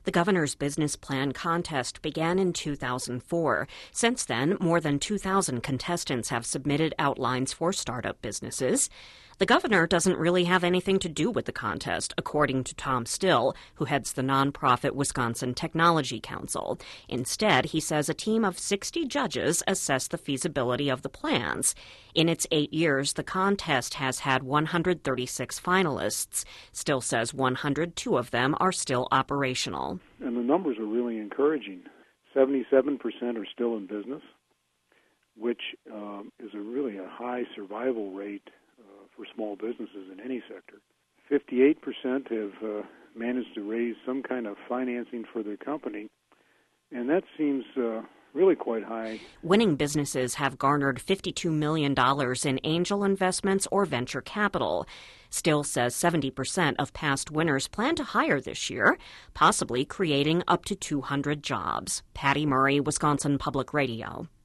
The Governor's Business Plan contest began in 2004. Since then, more than 2,000 contestants have submitted outlines for startup businesses. The governor doesn't really have anything to do with the contest, according to Tom Still, who heads the nonprofit Wisconsin Technology Council. Instead, he says a team of 60 judges assess the feasibility of the plans. In its 8 years, the contest has had 136 finalists. Still says 102 of them are still operational. And the numbers are really encouraging. 77% are still in business, which is really a high survival rate for small businesses in any sector. 58% have managed to raise some kind of financing for their company, and that seems really quite high. Winning businesses have garnered $52 million in angel investments or venture capital. Still says 70% of past winners plan to hire this year, possibly creating up to 200 jobs. Patty Murray, Wisconsin Public Radio.